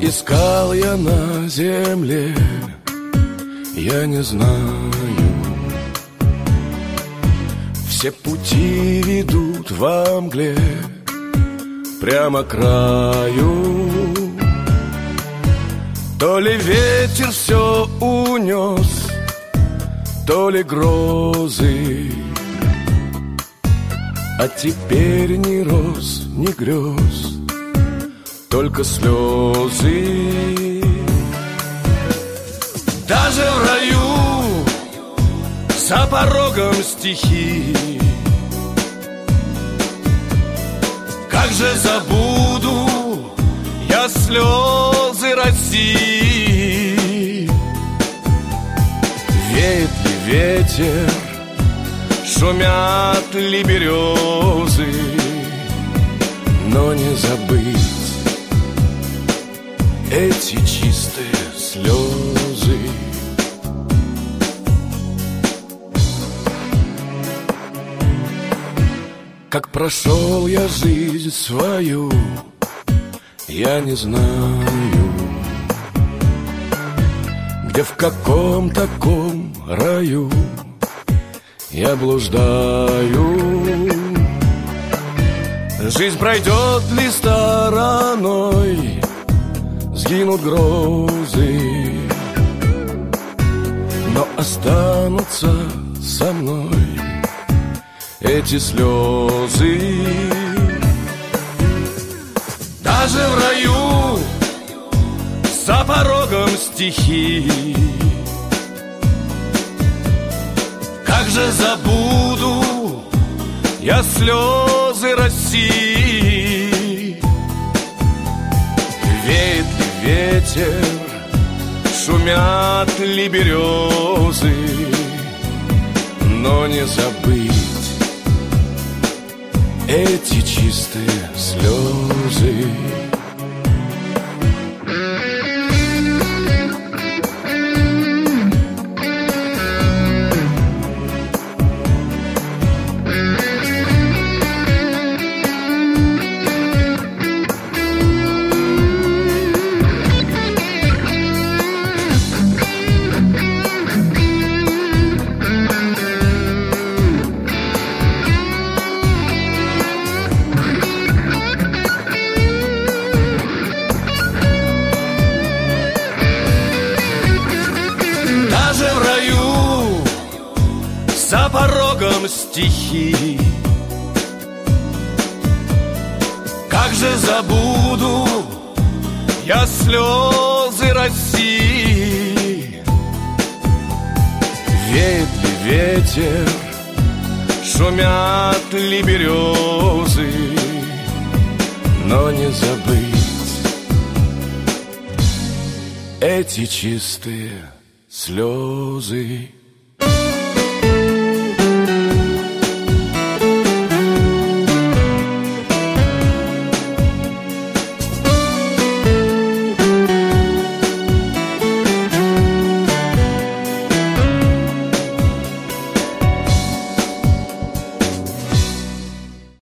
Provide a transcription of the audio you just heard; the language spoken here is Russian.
искал я на земле, я не знаю. Все пути ведут во мгле прямо к краю. То ли ветер все унес, то ли грозы, а теперь ни роз, ни грез, только слезы. Даже в раю, за порогом стихи, как же забуду я слезы России. Веет ли ветер, шумят ли березы, но не забыть эти чистые слезы. Как прошел я жизнь свою, я не знаю, где в каком таком раю я блуждаю. Жизнь пройдет ли стороной, сгинут грозы, но останутся со мной эти слезы. Даже в раю, за порогом стихи, как же забуду я слезы России. Веет ли ветер, шумят ли березы, но не забыть эти чистые слезы. За порогом стихи, как же забуду я слезы России. Веет ли ветер, шумят ли березы, но не забыть эти чистые слезы.